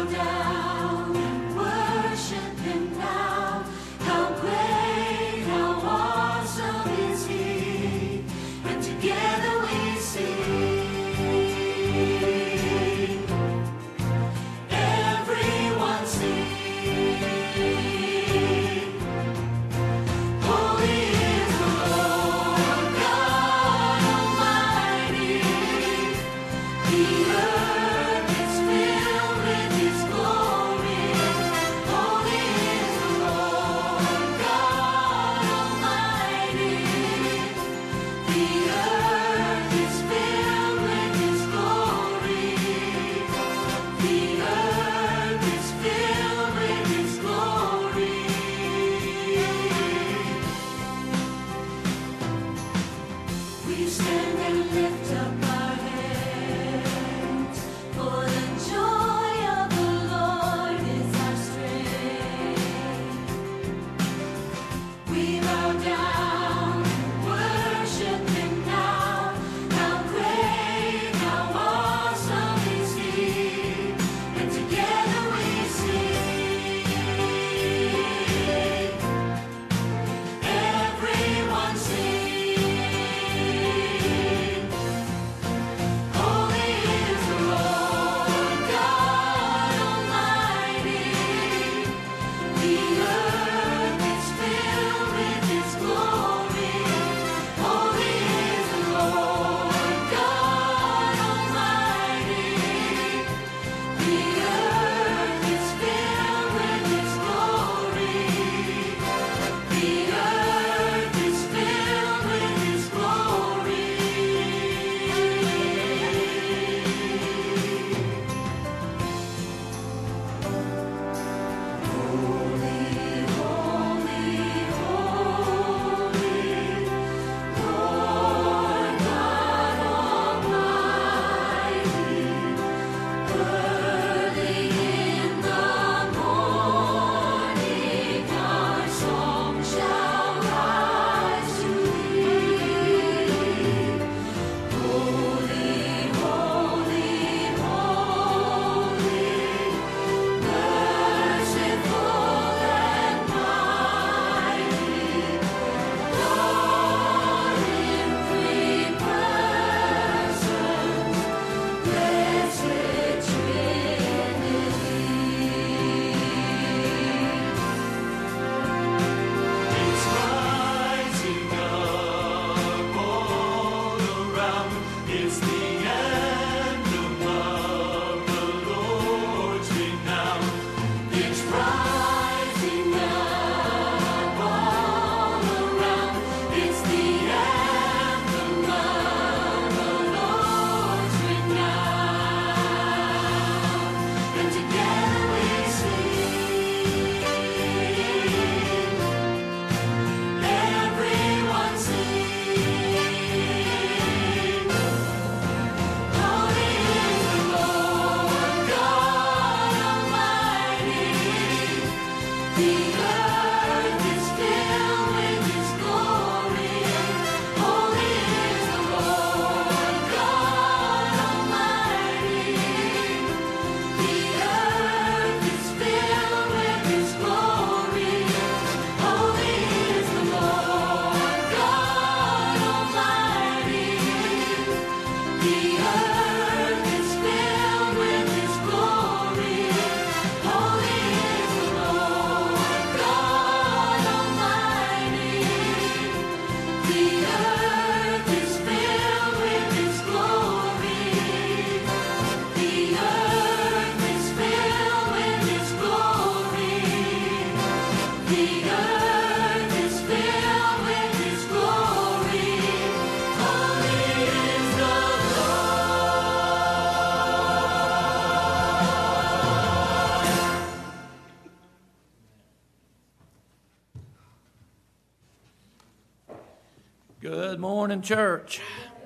Good morning, church.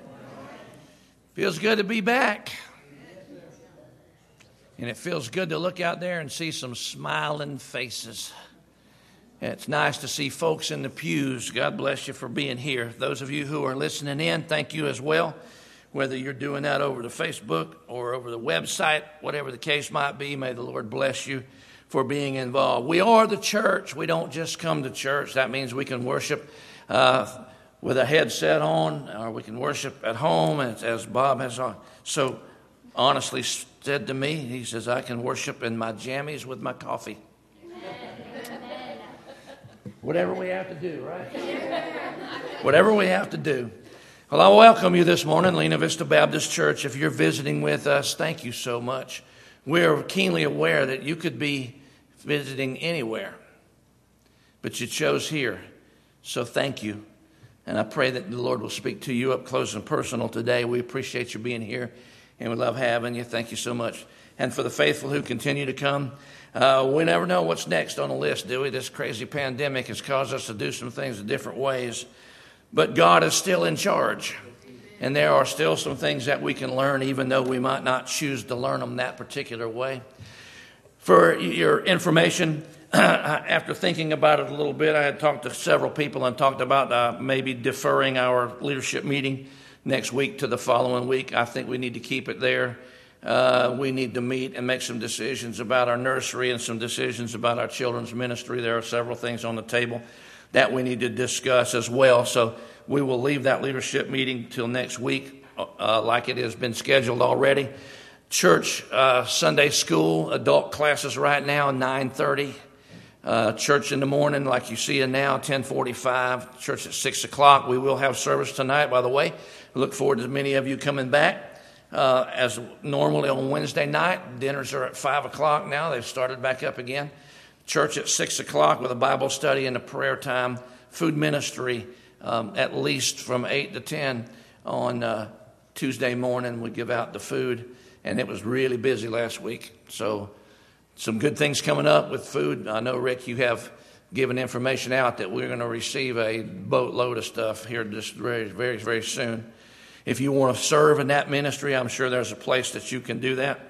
Feels good to be back. And it feels good to look out there and see some smiling faces. It's nice to see folks in the pews. God bless you for being here. Those of you who are listening in, thank you as well. Whether you're doing that over the Facebook or over the website, whatever the case might be, may the Lord bless you for being involved. We are the church. We don't just come to church. That means we can worship with a headset on, or we can worship at home, as Bob has so honestly said to me. He says, I can worship in my jammies with my coffee. Whatever we have to do, right? Whatever we have to do. Well, I welcome you this morning, Lena Vista Baptist Church. If you're visiting with us, thank you so much. We're keenly aware that you could be visiting anywhere, but you chose here. So thank you. And I pray that the Lord will speak to you up close and personal today. We appreciate you being here, and we love having you. Thank you so much. And for the faithful who continue to come, we never know what's next on the list, do we? This crazy pandemic has caused us to do some things in different ways. But God is still in charge. And there are still some things that we can learn, even though we might not choose to learn them that particular way. For your information, after thinking about it a little bit, I had talked to several people and talked about maybe deferring our leadership meeting next week to the following week. I think we need to keep it there. We need to meet and make some decisions about our nursery and some decisions about our children's ministry. There are several things on the table that we need to discuss as well. So we will leave that leadership meeting till next week, like it has been scheduled already. Church, Sunday school, adult classes right now, 9:30. Church in the morning, like you see it now, 10:45. Church at 6 o'clock. We will have service tonight, by the way. We look forward to many of you coming back. As normally on Wednesday night, dinners are at 5 o'clock now. They've started back up again. Church at 6 o'clock with a Bible study and a prayer time. Food ministry at least from 8 to 10 on Tuesday morning. We give out the food, and it was really busy last week. So some good things coming up with food. I know, Rick, you have given information out that we're going to receive a boatload of stuff here just very, very, very soon. If you want to serve in that ministry, I'm sure there's a place that you can do that.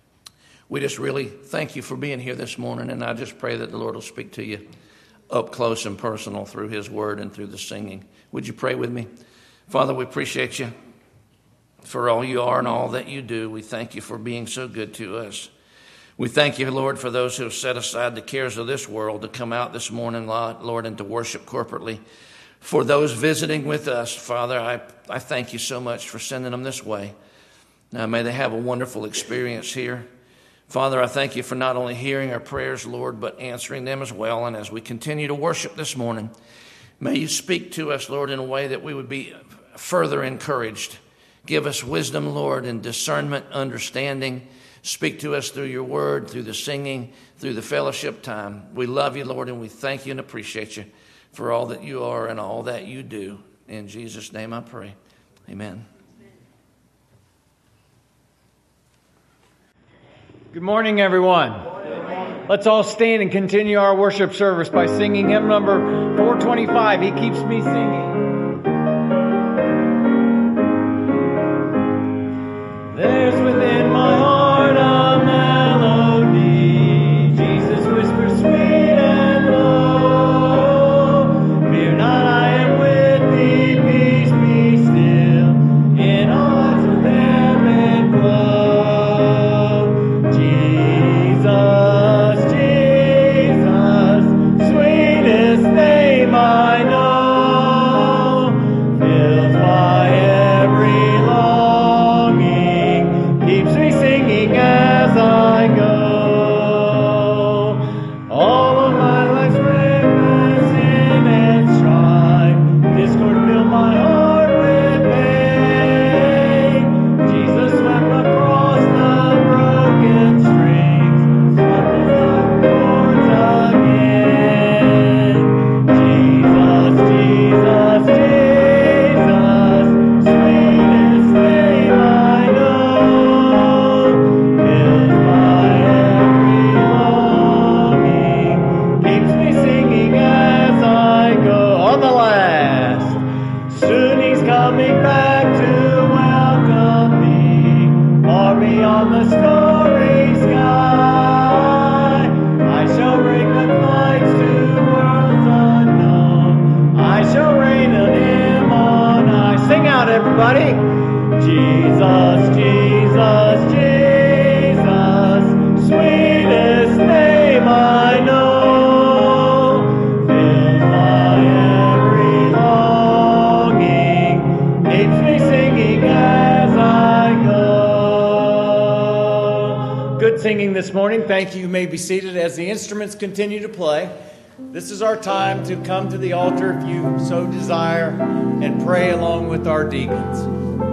We just really thank you for being here this morning, and I just pray that the Lord will speak to you up close and personal through His Word and through the singing. Would you pray with me? Father, we appreciate you for all you are and all that you do. We thank you for being so good to us. We thank you, Lord, for those who have set aside the cares of this world to come out this morning, Lord, and to worship corporately. For those visiting with us, Father, I thank you so much for sending them this way. Now, may they have a wonderful experience here. Father, I thank you for not only hearing our prayers, Lord, but answering them as well. And as we continue to worship this morning, may you speak to us, Lord, in a way that we would be further encouraged. Give us wisdom, Lord, and discernment, understanding. Speak to us through your word, through the singing, through the fellowship time. We love you, Lord, and we thank you and appreciate you for all that you are and all that you do. In Jesus' name I pray. Amen. Good morning, everyone. Let's all stand and continue our worship service by singing hymn number 425, He Keeps Me Singing. There's within my heart a melody, Jesus whispers sweet and low. Fear not, I am with thee, peace be still, in odds of heaven glow. Jesus, Jesus, sweetest name I know, fills my every longing, keeps me singing as I go. All of my life's wretchedness, sin and strife, discord filled my heart with pain. Jesus swept across the broken strings, swept the chords again. Jesus, Jesus, Jesus, sweetest name I know, fills my every longing, keeps me singing as I go. On the last, soon He's coming back to welcome me, far beyond the starry sky. I shall bring the flights to worlds unknown. I shall reign on Him on high. Sing out, everybody. Jesus, Jesus, Jesus, sweetest name I know, fills my every longing, keeps me singing as I go. Good singing this morning. Thank you. You may be seated as the instruments continue to play. This is our time to come to the altar if you so desire and pray along with our deacons.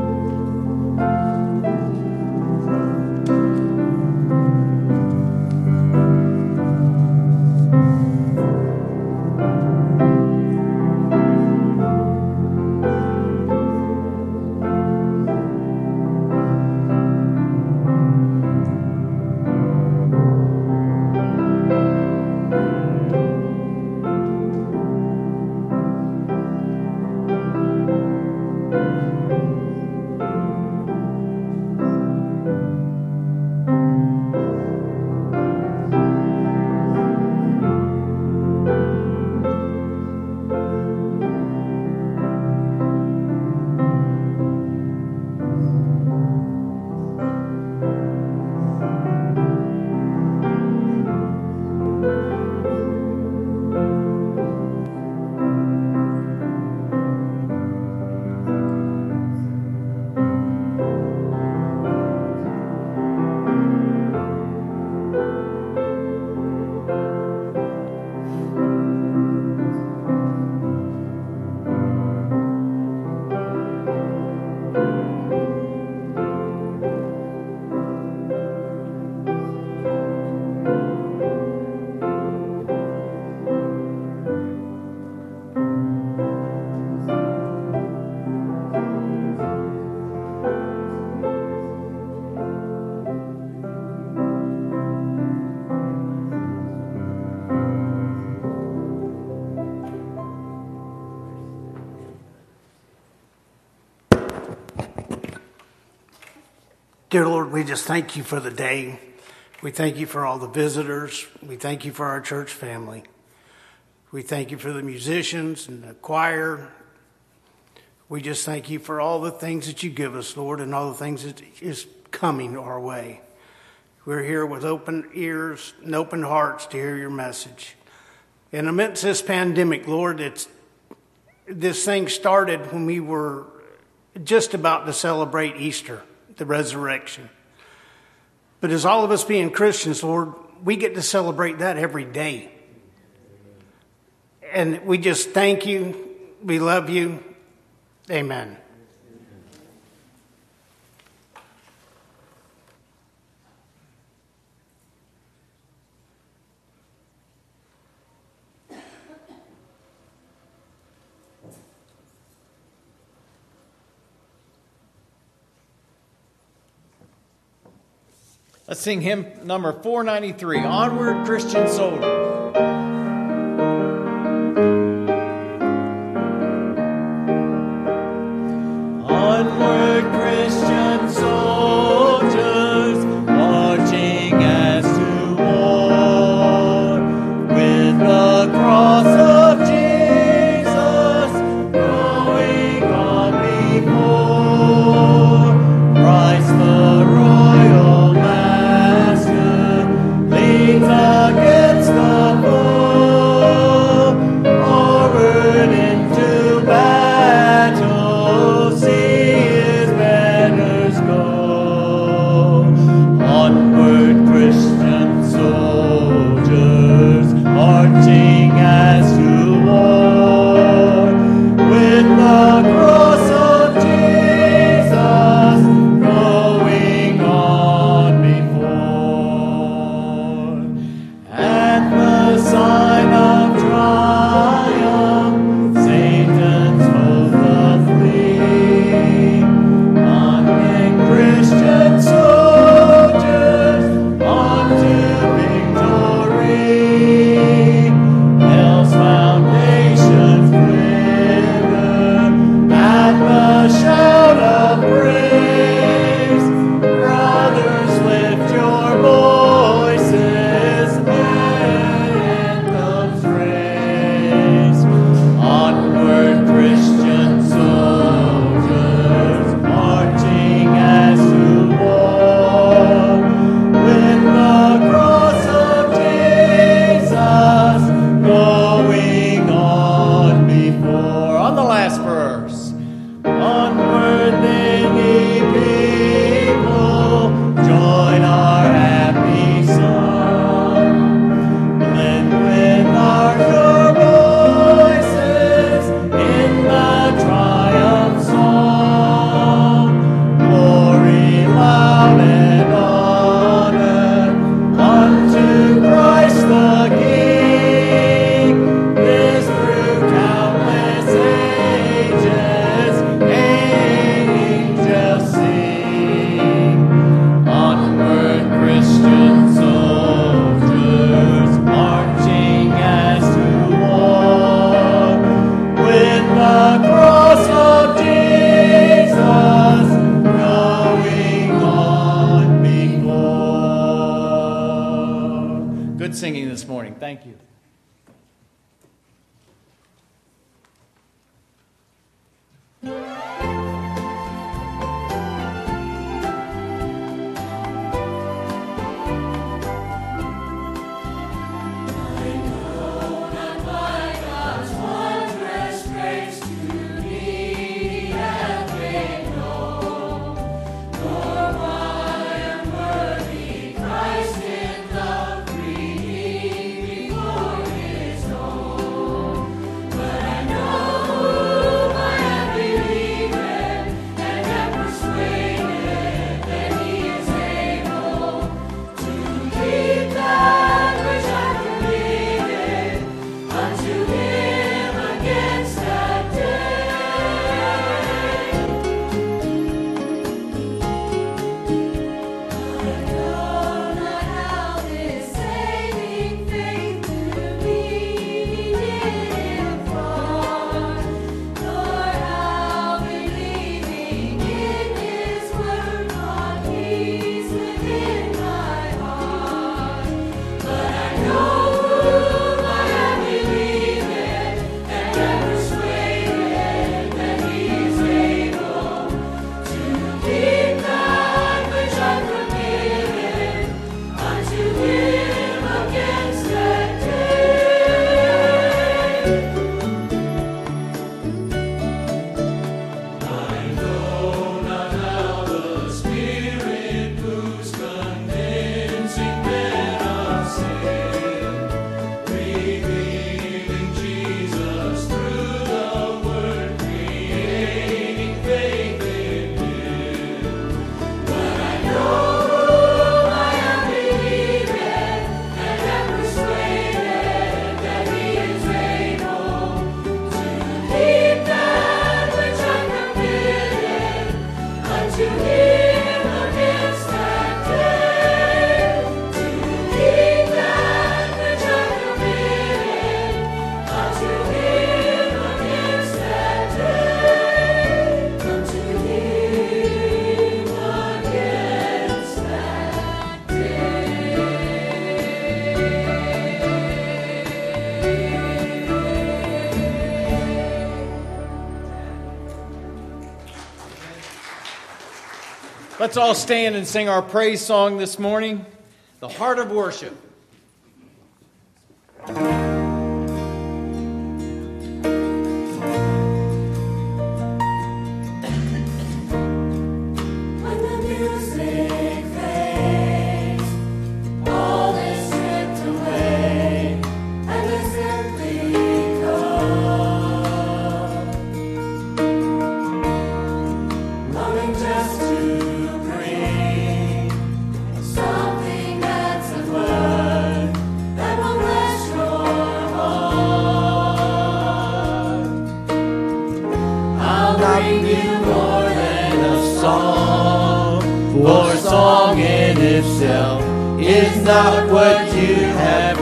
Dear Lord, we just thank you for the day. We thank you for all the visitors. We thank you for our church family. We thank you for the musicians and the choir. We just thank you for all the things that you give us, Lord, and all the things that is coming our way. We're here with open ears and open hearts to hear your message. And amidst this pandemic, Lord, this thing started when we were just about to celebrate Easter, the resurrection. But as all of us being Christians, Lord, we get to celebrate that every day. And we just thank you. We love you. Amen. Let's sing hymn number 493, Onward, Christian Soldier. Onward, Christian soldiers, marching as to war, with the cross of Jesus going on before. Christ the royal leads against the singing this morning. Thank you. Let's all stand and sing our praise song this morning, The Heart of Worship. For song in itself is not what you have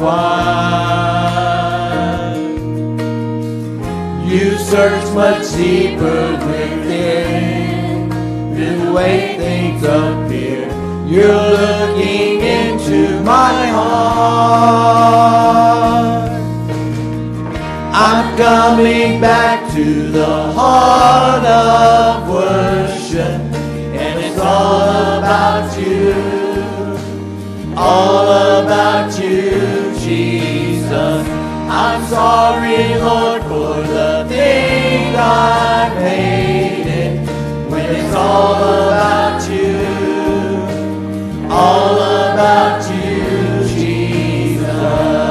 required. You search much deeper within than the way things appear. You're looking into my heart. I'm coming back to the heart of worship. It's all about you, Jesus. I'm sorry, Lord, for the things I've hated. When it's all about you, Jesus.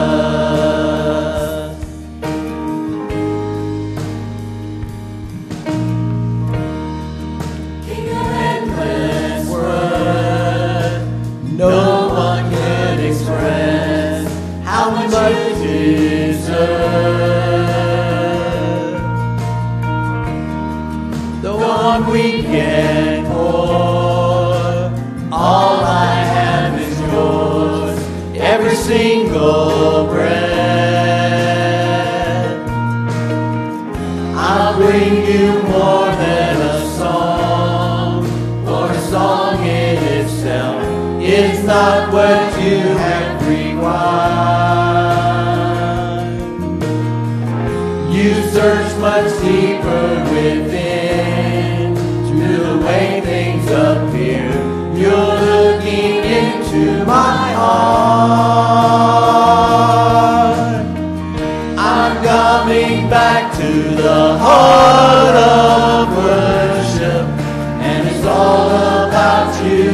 No one can express how much you deserve. The 1 weekend pour, all I have is yours, every single breath. I'll bring you more than a song, for a song in itself is not what you have rewind. You search much deeper within to the way things appear. You're looking into my heart. I'm coming back to the heart of worship, and it's all about you,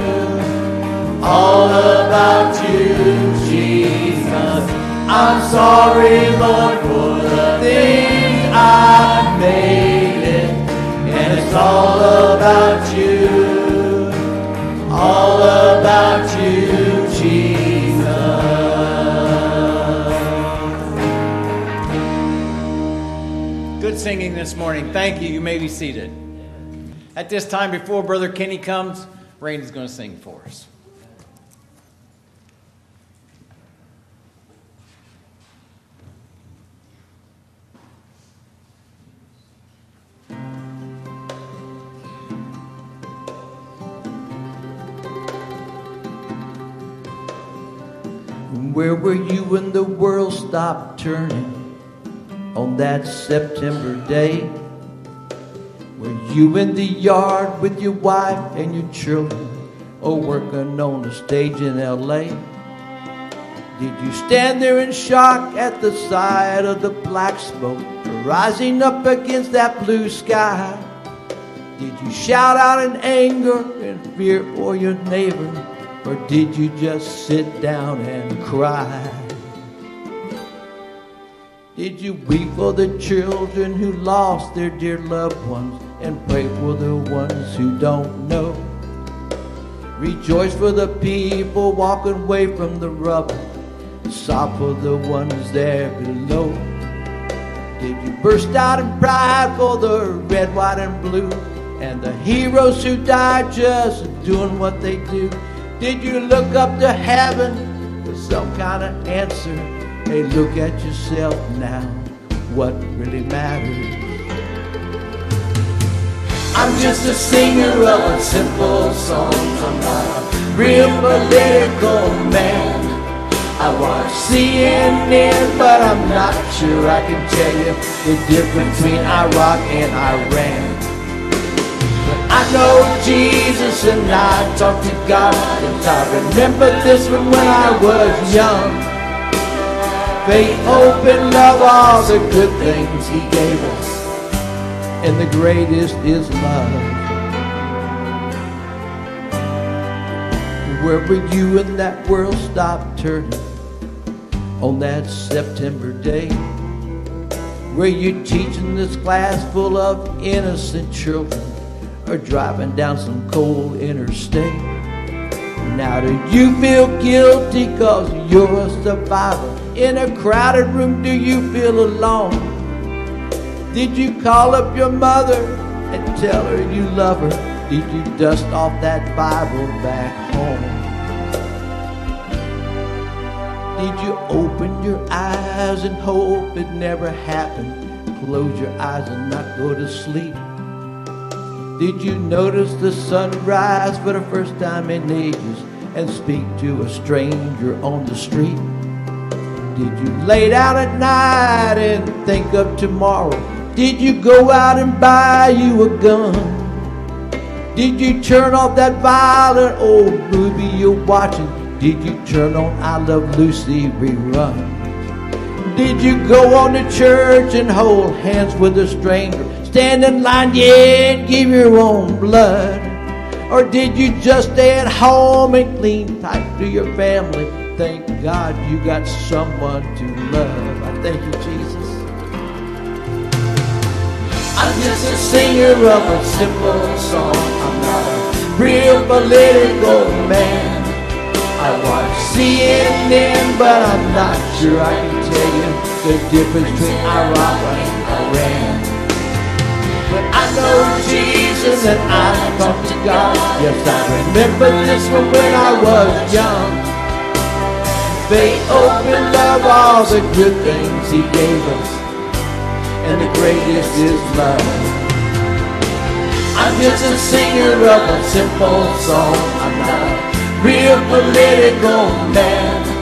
all about you, Jesus. I'm sorry, Lord, for the things I've made it, and it's all about you, all about you, Jesus. Good singing this morning. Thank you. You may be seated. At this time, before Brother Kenny comes, Randy's going to sing for us. Where were you when the world stopped turning on that September day? Were you in the yard with your wife and your children, or working on the stage in L.A.? Did you stand there in shock at the sight of the black smoke rising up against that blue sky? Did you shout out in anger and fear for your neighbor, or did you just sit down and cry? Did you weep for the children who lost their dear loved ones, and pray for the ones who don't know? Rejoice for the people walking away from the rubble, sob for the ones there below. Did you burst out in pride for the red, white, and blue, and the heroes who died just doing what they do? Did you look up to heaven for some kind of answer? Hey, look at yourself now, what really matters? I'm just a singer of a simple song. I'm not a real political man. I watch CNN, but I'm not sure I can tell you the difference between Iraq and Iran. I know Jesus and I talk to God, and I remember this one when I was young. Faith, hope, and love, all the good things He gave us, and the greatest is love. Where were you when that world stopped turning on that September day? Were you teaching this class full of innocent children, or driving down some cold interstate? Now do you feel guilty cause you're a survivor? In a crowded room, do you feel alone? Did you call up your mother and tell her you love her? Did you dust off that Bible back home? Did you open your eyes and hope it never happened? Close your eyes and not go to sleep. Did you notice the sunrise for the first time in ages and speak to a stranger on the street? Did you lay down at night and think of tomorrow? Did you go out and buy you a gun? Did you turn off that violent old movie you're watching? Did you turn on I Love Lucy rerun? Did you go on to church and hold hands with a stranger? Stand in line, yeah, and give your own blood? Or did you just stay at home and cling tight to your family? Thank God you got someone to love. I thank you, Jesus. I'm just a singer of a simple song. I'm not a real political man. I watch CNN, but I'm not sure I can tell you the difference between Iraq and Iran. But I know Jesus and I talk to God. Yes, I remember this one when I was young. Faith, hope, and love, all the good things He gave us, and the greatest is love. I'm just a singer of a simple song. I'm not a real political man.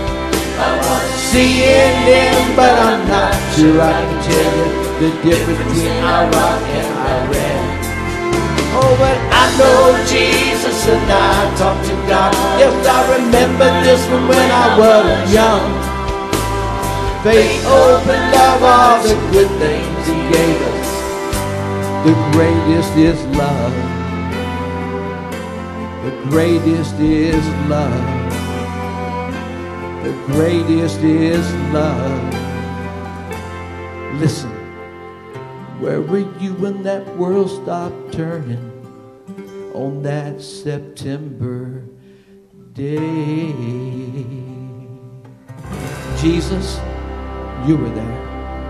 seeing them, but I'm not sure I can tell you the difference between Iraq and Iran. Oh, but I know Jesus and I talk to God. Yes, I remember this from when I was young. Faith opened up all the good things He gave us. The greatest is love. The greatest is love. The greatest is love. Listen, where were you when that world stopped turning on that September day? Jesus, you were there.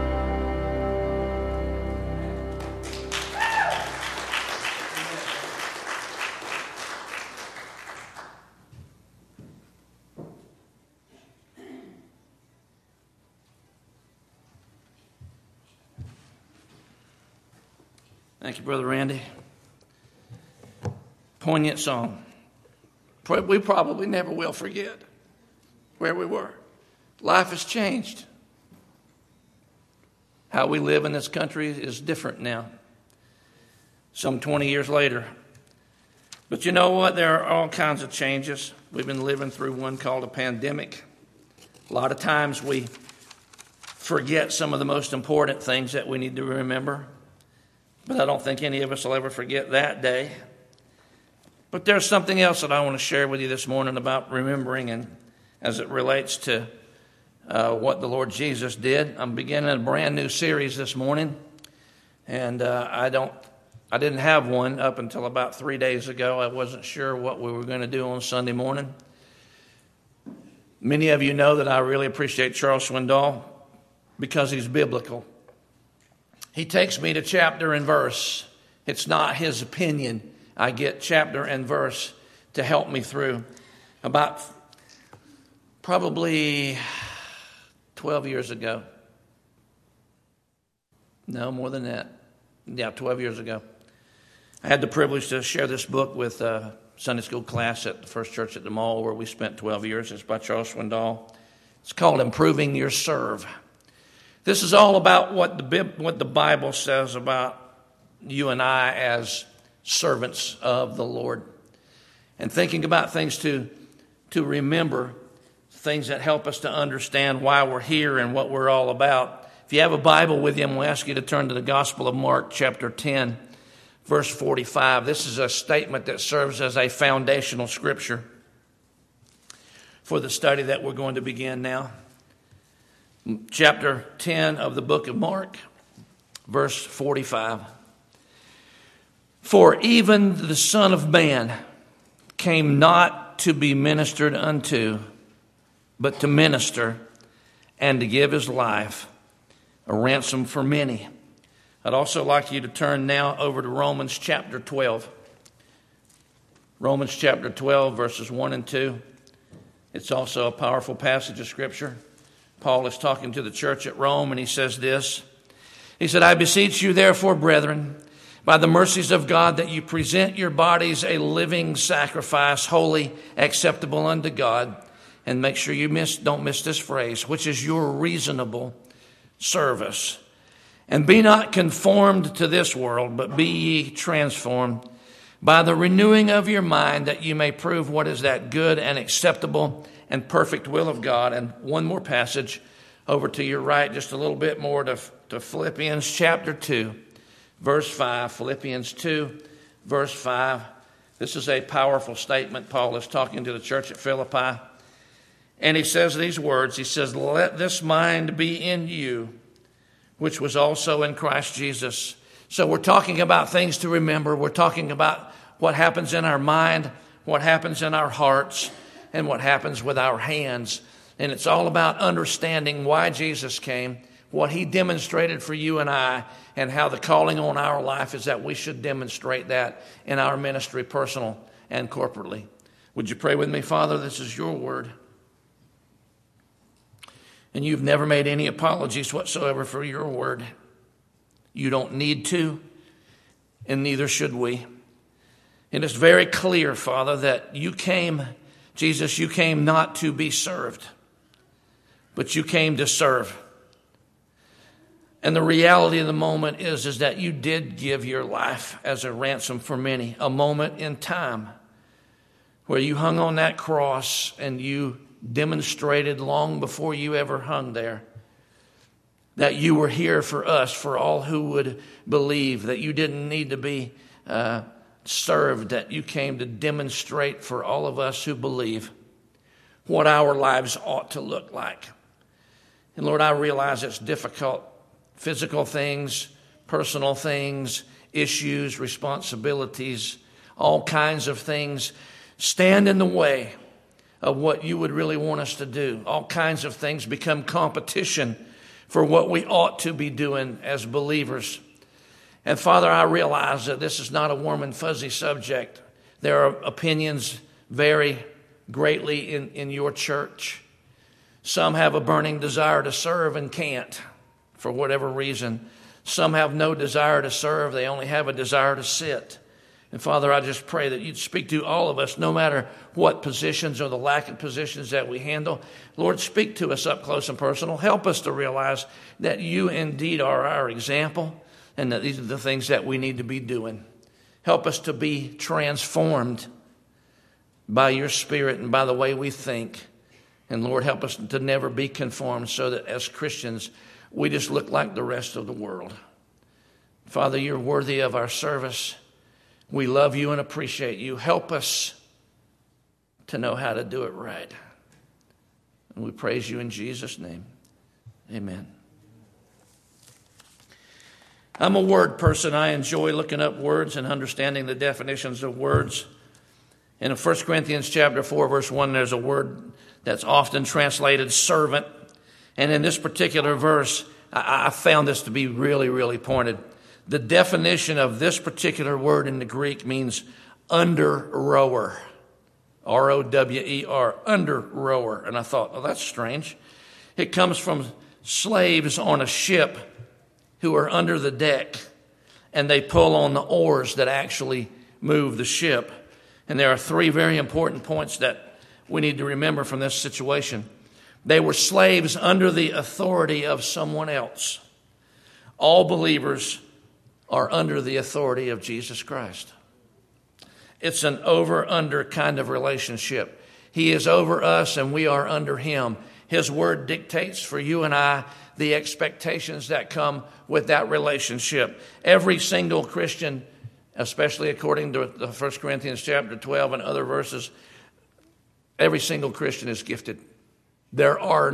Thank you, Brother Randy. Poignant song. We probably never will forget where we were. Life has changed. How we live in this country is different now, some 20 years later. But you know what? There are all kinds of changes. We've been living through one called a pandemic. A lot of times we forget some of the most important things that we need to remember. But I don't think any of us will ever forget that day. But there's something else that I want to share with you this morning about remembering, and as it relates to what the Lord Jesus did. I'm beginning a brand new series this morning, and I didn't have one up until about 3 days ago. I wasn't sure what we were going to do on Sunday morning. Many of you know that I really appreciate Charles Swindoll because he's biblical. He takes me to chapter and verse. It's not his opinion. I get chapter and verse to help me through. About probably 12 years ago. No, more than that. Yeah, 12 years ago. I had the privilege to share this book with a Sunday school class at the First Church at the Mall, where we spent 12 years. It's by Charles Swindoll. It's called Improving Your Serve. This is all about what the Bible says about you and I as servants of the Lord. And thinking about things to remember, things that help us to understand why we're here and what we're all about. If you have a Bible with you, I'm going to ask you to turn to the Gospel of Mark, chapter 10, verse 45. This is a statement that serves as a foundational scripture for the study that we're going to begin now. Chapter 10 of the book of Mark, verse 45. For even the Son of Man came not to be ministered unto, but to minister and to give his life a ransom for many. I'd also like you to turn now over to Romans chapter 12. Romans chapter 12, verses 1 and 2. It's also a powerful passage of Scripture. Paul is talking to the church at Rome, and he says this. He said, I beseech you, therefore, brethren, by the mercies of God, that you present your bodies a living sacrifice, holy, acceptable unto God. And make sure you don't miss this phrase, which is your reasonable service. And be not conformed to this world, but be ye transformed by the renewing of your mind, that you may prove what is that good and acceptable and perfect will of God. And one more passage over to your right, just a little bit more to Philippians chapter 2, verse 5. Philippians 2, verse 5. This is a powerful statement. Paul is talking to the church at Philippi. And he says these words. He says, let this mind be in you, which was also in Christ Jesus. So we're talking about things to remember. We're talking about what happens in our mind, what happens in our hearts, and what happens with our hands. And it's all about understanding why Jesus came, what he demonstrated for you and I, and how the calling on our life is that we should demonstrate that in our ministry, personal and corporately. Would you pray with me? Father, this is your word. And you've never made any apologies whatsoever for your word. You don't need to, and neither should we. And it's very clear, Father, that you came, Jesus, you came not to be served, but you came to serve. And the reality of the moment is that you did give your life as a ransom for many. A moment in time where you hung on that cross and you demonstrated long before you ever hung there that you were here for us, for all who would believe, that you didn't need to be served, that you came to demonstrate for all of us who believe what our lives ought to look like. And Lord, I realize it's difficult. Physical things, personal things, issues, responsibilities, all kinds of things stand in the way of what you would really want us to do. All kinds of things become competition for what we ought to be doing as believers. And Father, I realize that this is not a warm and fuzzy subject. There are opinions vary greatly in your church. Some have a burning desire to serve and can't for whatever reason. Some have no desire to serve. They only have a desire to sit. And Father, I just pray that you'd speak to all of us, no matter what positions or the lack of positions that we handle. Lord, speak to us up close and personal. Help us to realize that you indeed are our example and that these are the things that we need to be doing. Help us to be transformed by your Spirit and by the way we think. And Lord, help us to never be conformed so that as Christians, we just look like the rest of the world. Father, you're worthy of our service. We love you and appreciate you. Help us to know how to do it right. And we praise you in Jesus' name. Amen. I'm a word person. I enjoy looking up words and understanding the definitions of words. In 1 Corinthians chapter 4, verse 1, there's a word that's often translated servant. And in this particular verse, I found this to be really, really pointed. The definition of this particular word in the Greek means under rower. R-O-W-E-R, under rower. And I thought, oh, that's strange. It comes from slaves on a ship who are under the deck, and they pull on the oars that actually move the ship. And there are three very important points that we need to remember from this situation. They were slaves under the authority of someone else. All believers are under the authority of Jesus Christ. It's an over-under kind of relationship. He is over us and we are under him. His word dictates for you and I the expectations that come with that relationship. Every single Christian, especially according to the 1 Corinthians chapter 12 and other verses, every single Christian is gifted. There are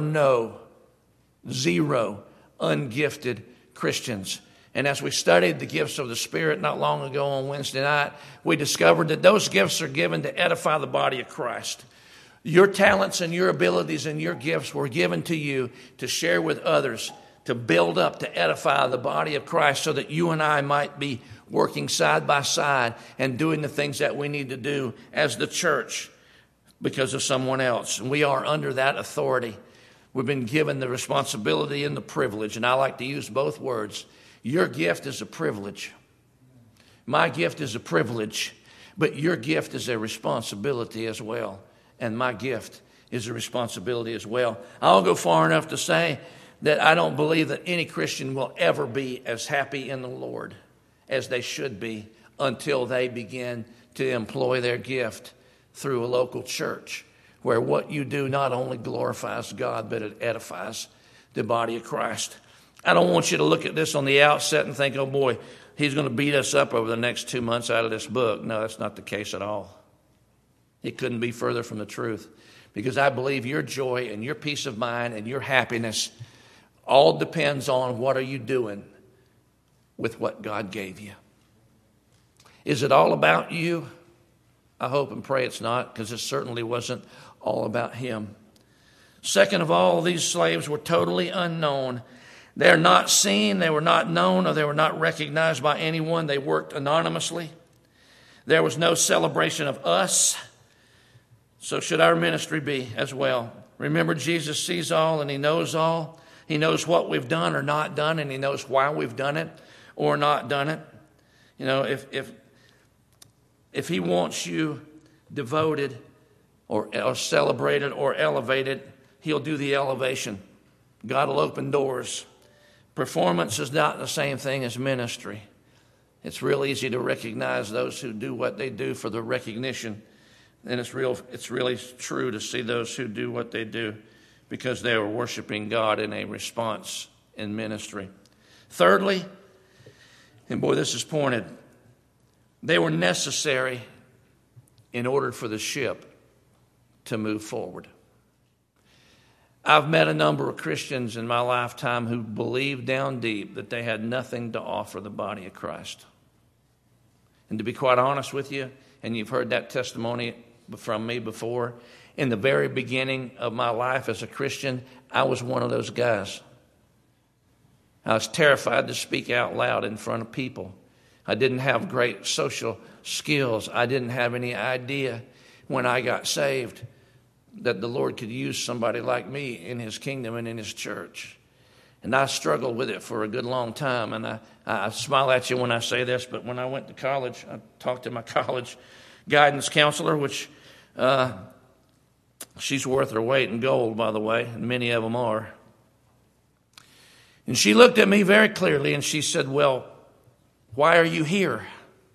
zero ungifted Christians. And as we studied the gifts of the Spirit not long ago on Wednesday night, we discovered that those gifts are given to edify the body of Christ. Your talents and your abilities and your gifts were given to you to share with others, to build up, to edify the body of Christ so that you and I might be working side by side and doing the things that we need to do as the church because of someone else. And we are under that authority. We've been given the responsibility and the privilege, and I like to use both words. Your gift is a privilege. My gift is a privilege, but your gift is a responsibility as well. And my gift is a responsibility as well. I'll go far enough to say that I don't believe that any Christian will ever be as happy in the Lord as they should be until they begin to employ their gift through a local church where what you do not only glorifies God, but it edifies the body of Christ. I don't want you to look at this on the outset and think, oh boy, he's going to beat us up over the next 2 months out of this book. No, that's not the case at all. It couldn't be further from the truth, because I believe your joy and your peace of mind and your happiness all depends on what are you doing with what God gave you. Is it all about you? I hope and pray it's not, because it certainly wasn't all about him. Second of all, these slaves were totally unknown. They're not seen, they were not known, or they were not recognized by anyone. They worked anonymously. There was no celebration of us. So should our ministry be as well. Remember, Jesus sees all and he knows all. He knows what we've done or not done, and he knows why we've done it or not done it. You know, if he wants you devoted or celebrated or elevated, he'll do the elevation. God will open doors. Performance is not the same thing as ministry. It's real easy to recognize those who do what they do for the recognition. And it's really true to see those who do what they do because they are worshiping God in a response in ministry. Thirdly, and boy, this is pointed, they were necessary in order for the ship to move forward. I've met a number of Christians in my lifetime who believed down deep that they had nothing to offer the body of Christ. And to be quite honest with you, and you've heard that testimony from me before, in the very beginning of my life as a Christian, I was one of those guys. I was terrified to speak out loud in front of people. I didn't have great social skills. I didn't have any idea when I got saved that the Lord could use somebody like me in His kingdom and in His church. And I struggled with it for a good long time. And I smile at you when I say this, but when I went to college, I talked to my college guidance counselor, which she's worth her weight in gold, by the way, and many of them are. And she looked at me very clearly and she said, well, why are you here?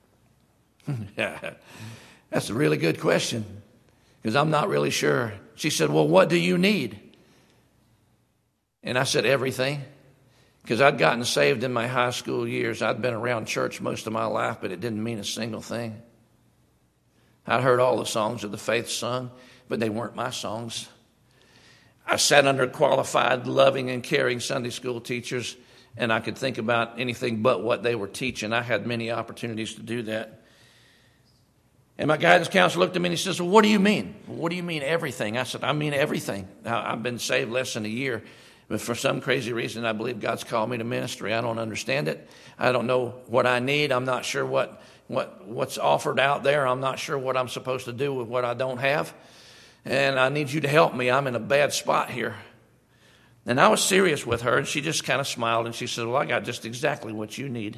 That's a really good question because I'm not really sure. She said, well, what do you need? And I said, everything. Because I'd gotten saved in my high school years. I'd been around church most of my life, but it didn't mean a single thing. I'd heard all the songs of the faith sung, but they weren't my songs. I sat under qualified, loving, and caring Sunday school teachers, and I could think about anything but what they were teaching. I had many opportunities to do that. And my guidance counselor looked at me and he says, well, what do you mean? What do you mean everything? I said, I mean everything. I've been saved less than a year, but for some crazy reason, I believe God's called me to ministry. I don't understand it. I don't know what I need. I'm not sure what's offered out there. I'm not sure what I'm supposed to do with what I don't have. And I need you to help me. I'm in a bad spot here. And I was serious with her, and she just kind of smiled, and she said, well, I got just exactly what you need.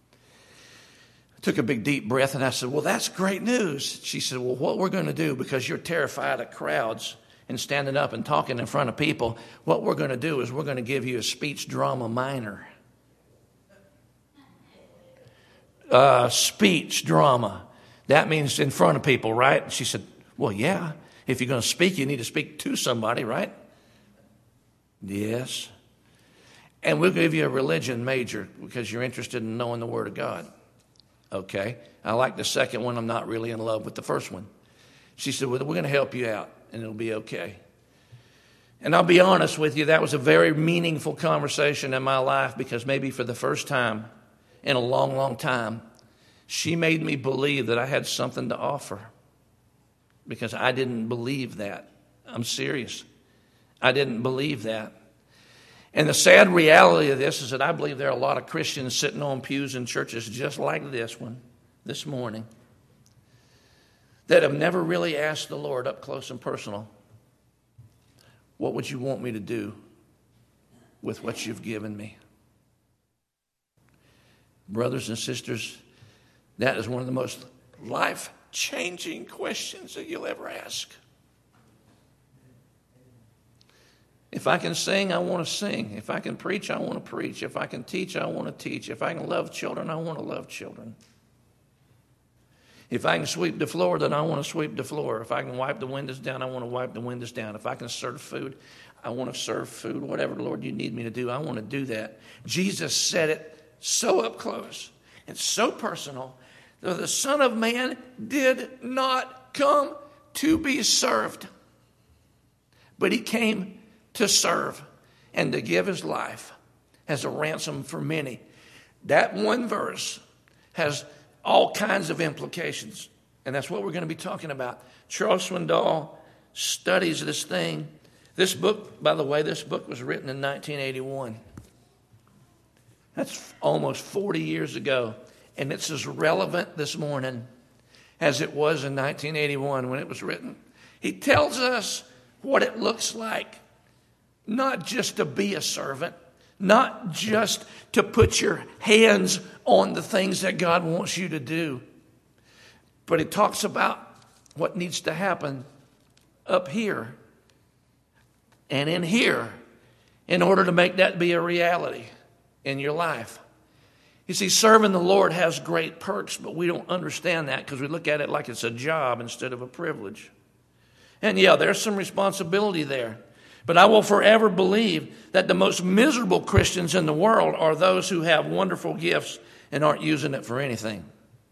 I took a big, deep breath, and I said, well, that's great news. She said, well, what we're going to do, because you're terrified of crowds and standing up and talking in front of people, what we're going to do is we're going to give you a speech drama minor. Speech drama. That means in front of people, right? She said, well, yeah. If you're going to speak, you need to speak to somebody, right? Yes. And we'll give you a religion major because you're interested in knowing the Word of God. Okay. I like the second one. I'm not really in love with the first one. She said, well, we're going to help you out and it'll be okay. And I'll be honest with you, that was a very meaningful conversation in my life because maybe for the first time in a long, long time, she made me believe that I had something to offer. Because I didn't believe that. I'm serious. I didn't believe that. And the sad reality of this is that I believe there are a lot of Christians sitting on pews in churches just like this one, this morning, that have never really asked the Lord up close and personal, what would you want me to do with what you've given me? Brothers and sisters, that is one of the most life-changing questions that you'll ever ask. If I can sing, I want to sing. If I can preach, I want to preach. If I can teach, I want to teach. If I can love children, I want to love children. If I can sweep the floor, then I want to sweep the floor. If I can wipe the windows down, I want to wipe the windows down. If I can serve food, I want to serve food. Whatever, Lord, you need me to do, I want to do that. Jesus said it so up close and so personal that the Son of Man did not come to be served, but He came to serve and to give His life as a ransom for many. That one verse has all kinds of implications, and that's what we're going to be talking about. Charles Swindoll studies this thing. This book, by the way, this book was written in 1981. That's almost 40 years ago, and it's as relevant this morning as it was in 1981 when it was written. He tells us what it looks like not just to be a servant, not just to put your hands on the things that God wants you to do, but it talks about what needs to happen up here and in here in order to make that be a reality in your life. You see, serving the Lord has great perks, but we don't understand that because we look at it like it's a job instead of a privilege. And yeah, there's some responsibility there. But I will forever believe that the most miserable Christians in the world are those who have wonderful gifts and aren't using it for anything.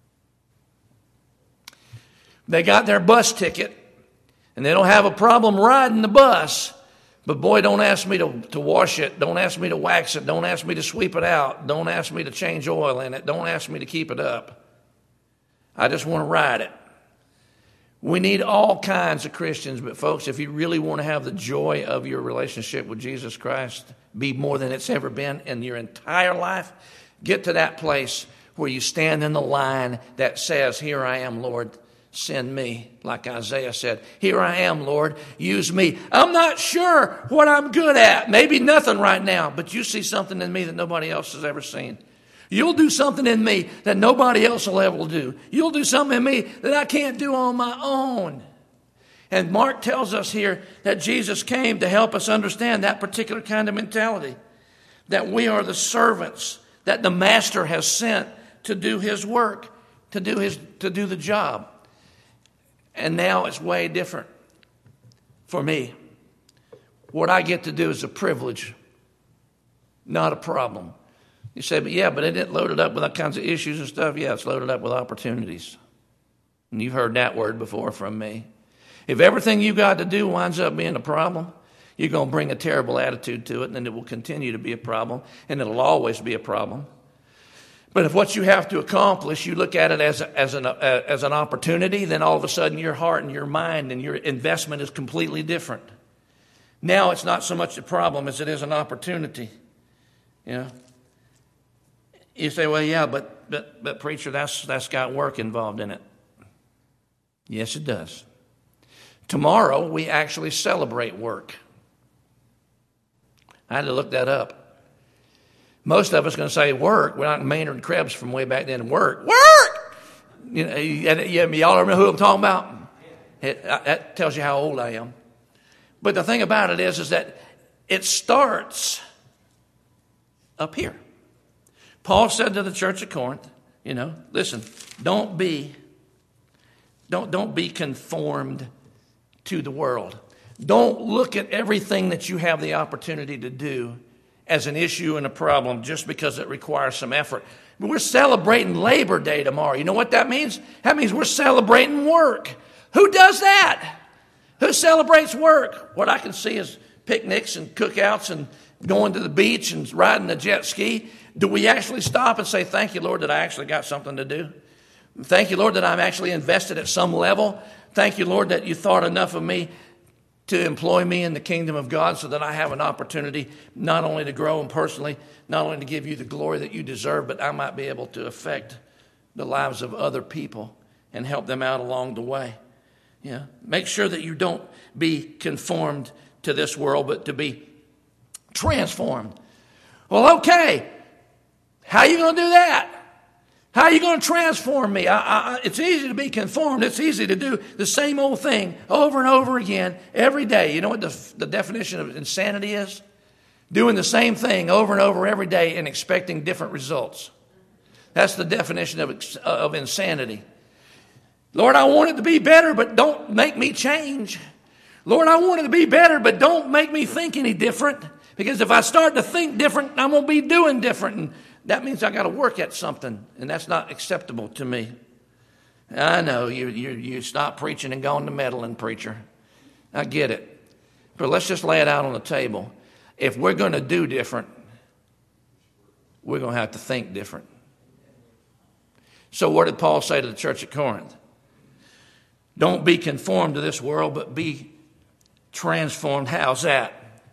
They got their bus ticket, and they don't have a problem riding the bus. But boy, don't ask me to wash it. Don't ask me to wax it. Don't ask me to sweep it out. Don't ask me to change oil in it. Don't ask me to keep it up. I just want to ride it. We need all kinds of Christians, but folks, if you really want to have the joy of your relationship with Jesus Christ be more than it's ever been in your entire life, get to that place where you stand in the line that says, "Here I am, Lord, send me." Like Isaiah said, "Here I am, Lord, use me. I'm not sure what I'm good at. Maybe nothing right now, but you see something in me that nobody else has ever seen. You'll do something in me that nobody else will ever do. You'll do something in me that I can't do on my own." And Mark tells us here that Jesus came to help us understand that particular kind of mentality, that we are the servants that the Master has sent to do his work, to do the job. And now it's way different for me. What I get to do is a privilege, not a problem. You say, but isn't it loaded up with all kinds of issues and stuff? Yeah, it's loaded up with opportunities. And you've heard that word before from me. If everything you got to do winds up being a problem, you're going to bring a terrible attitude to it, and then it will continue to be a problem, and it'll always be a problem. But if what you have to accomplish, you look at it as an opportunity, then all of a sudden your heart and your mind and your investment is completely different. Now it's not so much a problem as it is an opportunity. You know? You say, well, yeah, but preacher, that's got work involved in it. Yes, it does. Tomorrow we actually celebrate work. I had to look that up. Most of us are going to say work. We're not Maynard Krebs from way back then. Work. You know, y'all remember who I'm talking about? That tells you how old I am. But the thing about it is that it starts up here. Paul said to the church at Corinth, listen, don't be conformed to the world. Don't look at everything that you have the opportunity to do as an issue and a problem just because it requires some effort. We're celebrating Labor Day tomorrow. You know what that means? That means we're celebrating work. Who does that? Who celebrates work? What I can see is picnics and cookouts and going to the beach and riding a jet ski. Do we actually stop and say, thank you, Lord, that I actually got something to do? Thank you, Lord, that I'm actually invested at some level. Thank you, Lord, that you thought enough of me to employ me in the kingdom of God so that I have an opportunity not only to grow and personally, not only to give you the glory that you deserve, but I might be able to affect the lives of other people and help them out along the way. Yeah. Make sure that you don't be conformed to this world, but to be transformed. Well, okay. How are you going to do that? How are you going to transform me? It's easy to be conformed. It's easy to do the same old thing over and over again every day. You know what the definition of insanity is? Doing the same thing over and over every day and expecting different results. That's the definition of insanity. Lord, I want it to be better, but don't make me change. Lord, I want it to be better, but don't make me think any different. Because if I start to think different, I'm going to be doing different. And that means I got to work at something. And that's not acceptable to me. I know you stop preaching and going to meddling, preacher. I get it. But let's just lay it out on the table. If we're going to do different, we're going to have to think different. So what did Paul say to the church at Corinth? Don't be conformed to this world, but be transformed. How's that?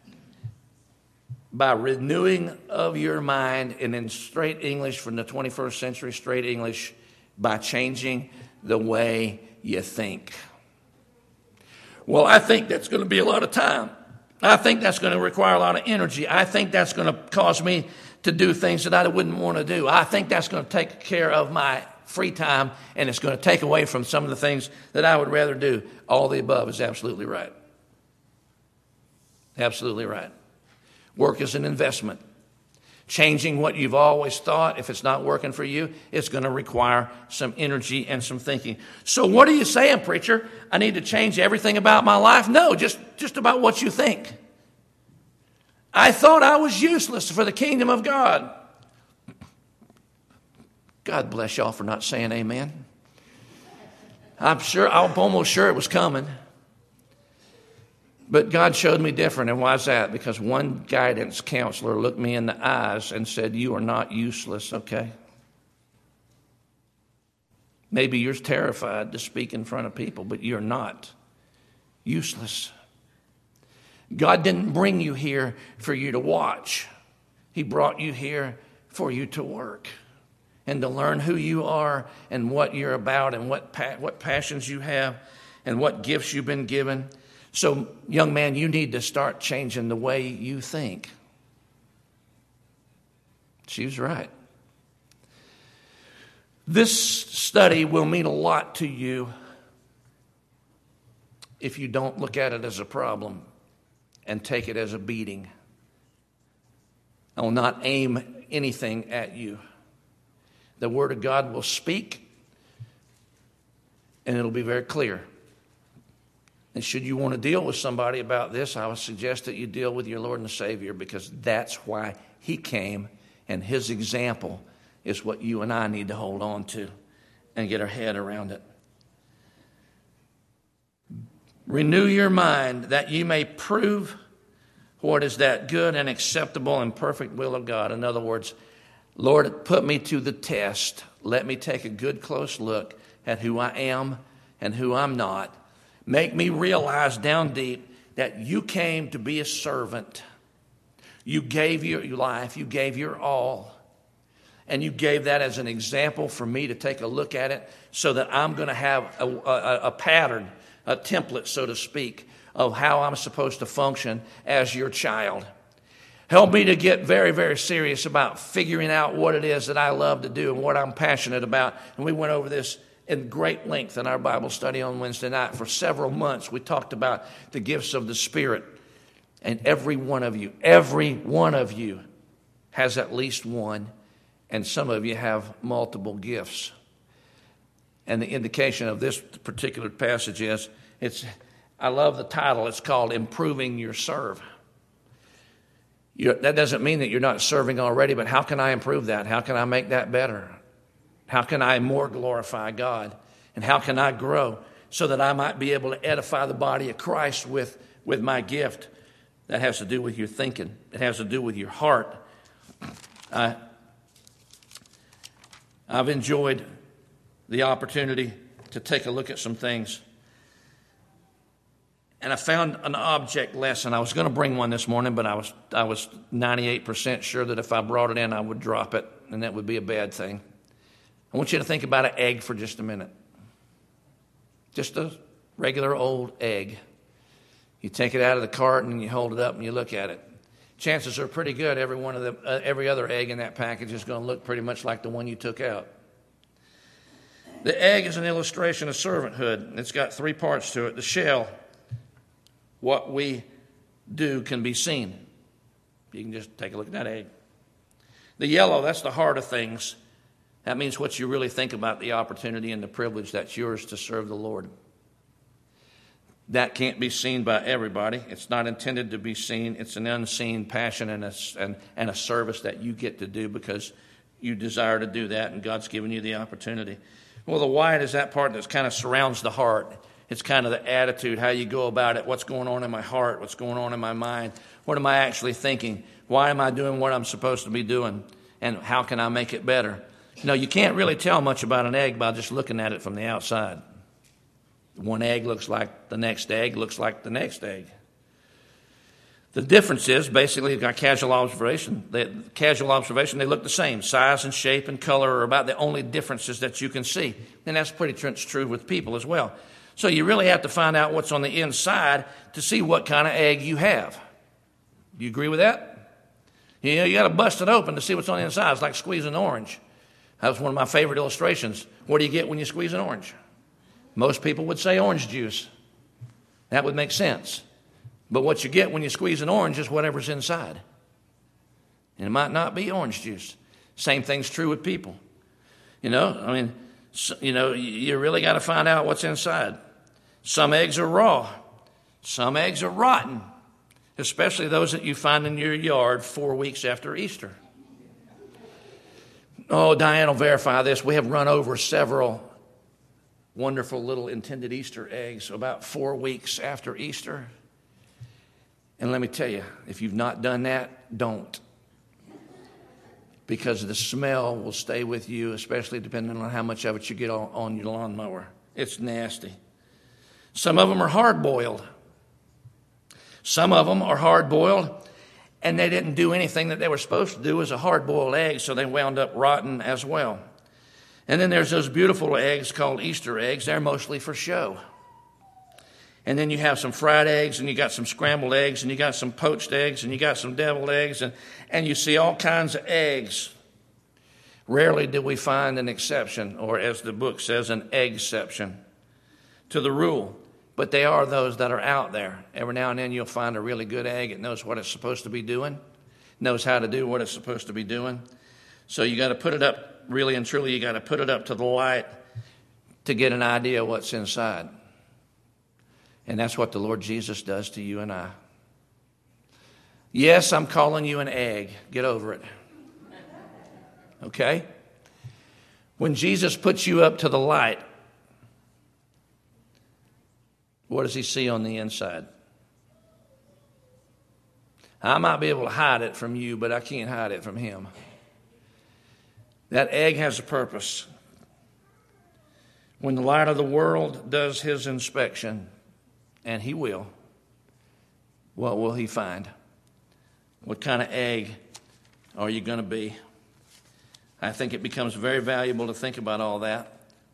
By renewing of your mind, and in straight English from the 21st century, straight English, by changing the way you think. Well, I think that's going to be a lot of time. I think that's going to require a lot of energy. I think that's going to cause me to do things that I wouldn't want to do. I think that's going to take care of my free time, and it's going to take away from some of the things that I would rather do. All the above is absolutely right. Absolutely right. Work is an investment. Changing what you've always thought, if it's not working for you, it's going to require some energy and some thinking. So what are you saying, preacher? I need to change everything about my life? No, just about what you think. I thought I was useless for the kingdom of God. God bless y'all for not saying amen. I'm almost sure it was coming. But God showed me different. And why is that? Because one guidance counselor looked me in the eyes and said, you are not useless, okay? Maybe you're terrified to speak in front of people, but you're not useless. God didn't bring you here for you to watch. He brought you here for you to work and to learn who you are and what you're about and what passions you have and what gifts you've been given. So, young man, you need to start changing the way you think. She was right. This study will mean a lot to you if you don't look at it as a problem and take it as a beating. I will not aim anything at you. The Word of God will speak, and it'll be very clear. And should you want to deal with somebody about this, I would suggest that you deal with your Lord and Savior, because that's why He came, and His example is what you and I need to hold on to and get our head around it. Renew your mind that you may prove what is that good and acceptable and perfect will of God. In other words, Lord, put me to the test. Let me take a good close look at who I am and who I'm not. Make me realize down deep that you came to be a servant. You gave your life. You gave your all. And you gave that as an example for me to take a look at it so that I'm going to have a pattern, a template, so to speak, of how I'm supposed to function as your child. Help me to get very, very serious about figuring out what it is that I love to do and what I'm passionate about. And we went over this in great length in our Bible study on Wednesday night. For several months, we talked about the gifts of the Spirit. And every one of you has at least one, and some of you have multiple gifts. And the indication of this particular passage is, I love the title. It's called Improving Your Serve. That doesn't mean that you're not serving already, but how can I improve that? How can I make that better? How can I more glorify God? And how can I grow so that I might be able to edify the body of Christ with my gift? That has to do with your thinking. It has to do with your heart. I've enjoyed the opportunity to take a look at some things. And I found an object lesson. I was going to bring one this morning, but I was 98% sure that if I brought it in, I would drop it, and that would be a bad thing. I want you to think about an egg for just a minute. Just a regular old egg. You take it out of the carton and you hold it up and you look at it. Chances are pretty good every other egg in that package is going to look pretty much like the one you took out. The egg is an illustration of servanthood. It's got three parts to it. The shell, what we do, can be seen. You can just take a look at that egg. The yellow, that's the heart of things. That means what you really think about the opportunity and the privilege that's yours to serve the Lord. That can't be seen by everybody. It's not intended to be seen. It's an unseen passion and a service that you get to do because you desire to do that, and God's given you the opportunity. Well, the white is that part that kind of surrounds the heart. It's kind of the attitude, how you go about it, what's going on in my heart, what's going on in my mind, what am I actually thinking, why am I doing what I'm supposed to be doing, and how can I make it better? No, you can't really tell much about an egg by just looking at it from the outside. One egg looks like the next egg, looks like the next egg. The difference is basically got casual observation. They look the same. Size and shape and color are about the only differences that you can see. And that's pretty true with people as well. So you really have to find out what's on the inside to see what kind of egg you have. Do you agree with that? You got to bust it open to see what's on the inside. It's like squeezing an orange. That was one of my favorite illustrations. What do you get when you squeeze an orange? Most people would say orange juice. That would make sense. But what you get when you squeeze an orange is whatever's inside. And it might not be orange juice. Same thing's true with people. You really got to find out what's inside. Some eggs are raw. Some eggs are rotten, especially those that you find in your yard 4 weeks after Easter. Oh, Diane will verify this. We have run over several wonderful little intended Easter eggs about 4 weeks after Easter. And let me tell you, if you've not done that, don't. Because the smell will stay with you, especially depending on how much of it you get on your lawnmower. It's nasty. Some of them are hard-boiled. Some of them are hard-boiled, and they didn't do anything that they were supposed to do as a hard-boiled egg, so they wound up rotten as well. And then there's those beautiful eggs called Easter eggs. They're mostly for show. And then you have some fried eggs, and you got some scrambled eggs, and you got some poached eggs, and you got some deviled eggs, and you see all kinds of eggs. Rarely do we find an exception, or as the book says, an eggception to the rule. But they are those that are out there. Every now and then you'll find a really good egg. It knows what it's supposed to be doing, knows how to do what it's supposed to be doing. So you got to put it up, really and truly, you got to put it up to the light to get an idea of what's inside. And that's what the Lord Jesus does to you and I. Yes, I'm calling you an egg. Get over it. Okay? When Jesus puts you up to the light, what does he see on the inside? I might be able to hide it from you, but I can't hide it from him. That egg has a purpose. When the light of the world does his inspection, and he will, what will he find? What kind of egg are you going to be? I think it becomes very valuable to think about all that.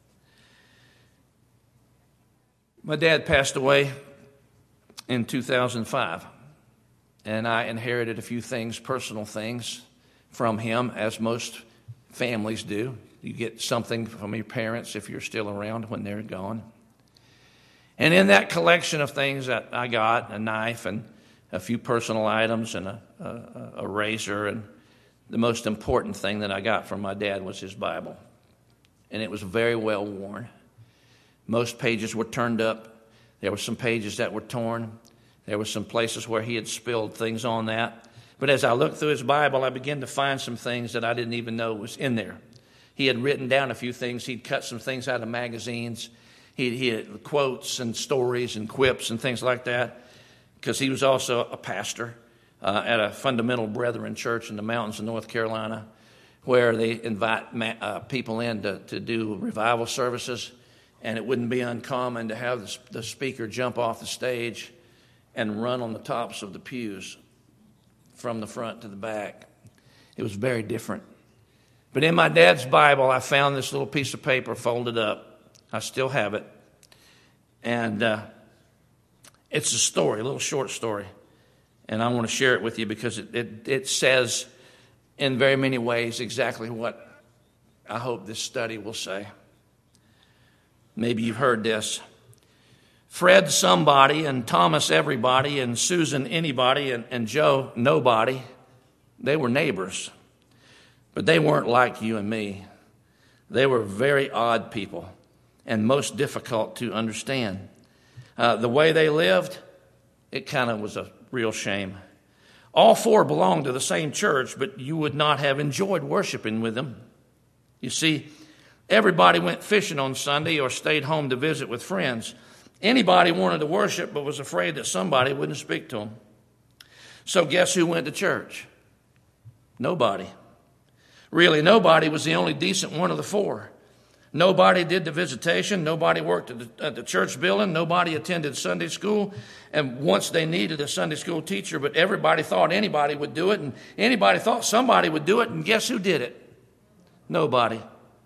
My dad passed away in 2005, and I inherited a few things, personal things, from him, as most families do. You get something from your parents if you're still around when they're gone. And in that collection of things that I got, a knife and a few personal items and a razor, and the most important thing that I got from my dad was his Bible. And it was very well worn. Most pages were turned up. There were some pages that were torn. There were some places where he had spilled things on that. But as I looked through his Bible, I began to find some things that I didn't even know was in there. He had written down a few things. He'd cut some things out of magazines. He had quotes and stories and quips and things like that, because he was also a pastor at a Fundamental Brethren church in the mountains of North Carolina, where they invite people in to do revival services. And it wouldn't be uncommon to have the speaker jump off the stage and run on the tops of the pews from the front to the back. It was very different. But in my dad's Bible, I found this little piece of paper folded up. I still have it. And it's a story, a little short story. And I want to share it with you because it says in very many ways exactly what I hope this study will say. Maybe you've heard this. Fred somebody and Thomas everybody and Susan anybody and Joe nobody, they were neighbors. But they weren't like you and me. They were very odd people and most difficult to understand. The way they lived, it kind of was a real shame. All four belonged to the same church, but you would not have enjoyed worshiping with them. You see, everybody went fishing on Sunday or stayed home to visit with friends. Anybody wanted to worship but was afraid that somebody wouldn't speak to them. So guess who went to church? Nobody. Really, nobody was the only decent one of the four. Nobody did the visitation. Nobody worked at the church building. Nobody attended Sunday school. And once they needed a Sunday school teacher, but everybody thought anybody would do it, and anybody thought somebody would do it, and guess who did it? Nobody.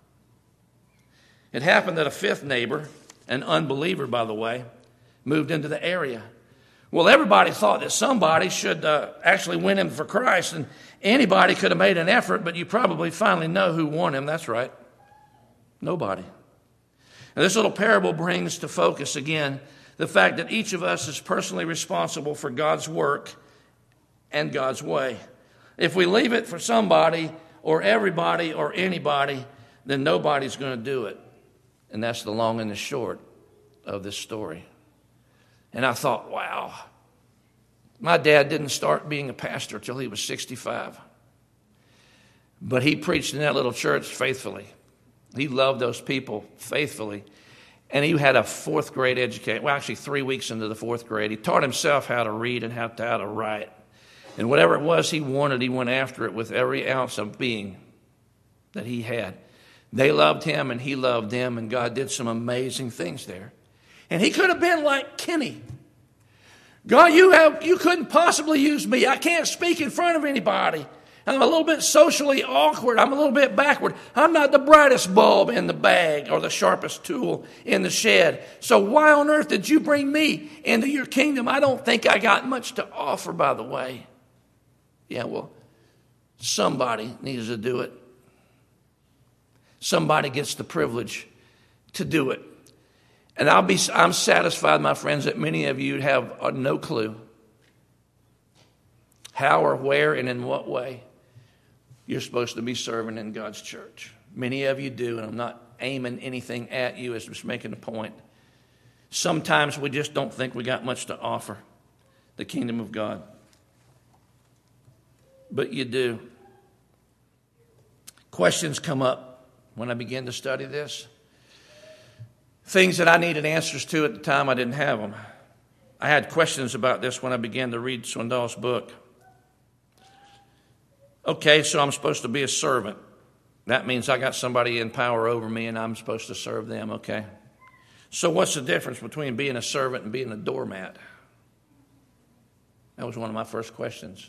It happened that a fifth neighbor, an unbeliever, by the way, moved into the area. Well, everybody thought that somebody should actually win him for Christ, and anybody could have made an effort, but you probably finally know who won him. That's right. Nobody. Now, this little parable brings to focus again the fact that each of us is personally responsible for God's work and God's way. If we leave it for somebody or everybody or anybody, then nobody's going to do it. And that's the long and the short of this story. And I thought, wow, my dad didn't start being a pastor till he was 65. But he preached in that little church faithfully. He loved those people faithfully. And he had a fourth grade education. Well, actually 3 weeks into the fourth grade. He taught himself how to read and how to write. And whatever it was he wanted, he went after it with every ounce of being that he had. They loved him and he loved them, and God did some amazing things there. And he could have been like Kenny. God, you couldn't possibly use me. I can't speak in front of anybody. I'm a little bit socially awkward. I'm a little bit backward. I'm not the brightest bulb in the bag or the sharpest tool in the shed. So why on earth did you bring me into your kingdom? I don't think I got much to offer, by the way. Yeah, well, somebody needs to do it. Somebody gets the privilege to do it. And I'm satisfied, my friends, that many of you have no clue how or where and in what way you're supposed to be serving in God's church. Many of you do, and I'm not aiming anything at you, as just making a point. Sometimes we just don't think we got much to offer the kingdom of God. But you do. Questions come up when I begin to study this. Things that I needed answers to at the time, I didn't have them. I had questions about this when I began to read Swindoll's book. Okay, so I'm supposed to be a servant. That means I got somebody in power over me and I'm supposed to serve them, okay? So what's the difference between being a servant and being a doormat? That was one of my first questions.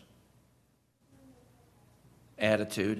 Attitude.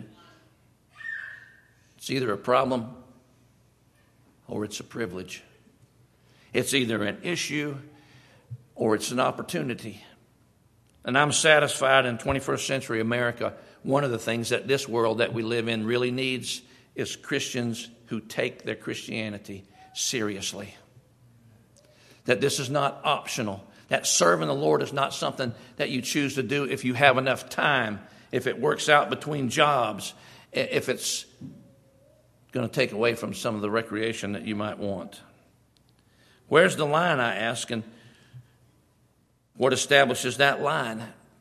It's either a problem or it's a privilege. It's either an issue or it's an opportunity. And I'm satisfied in 21st century America, one of the things that this world that we live in really needs is Christians who take their Christianity seriously. That this is not optional. That serving the Lord is not something that you choose to do if you have enough time, if it works out between jobs, if it's going to take away from some of the recreation that you might want. Where's the line, I ask, and what establishes that line?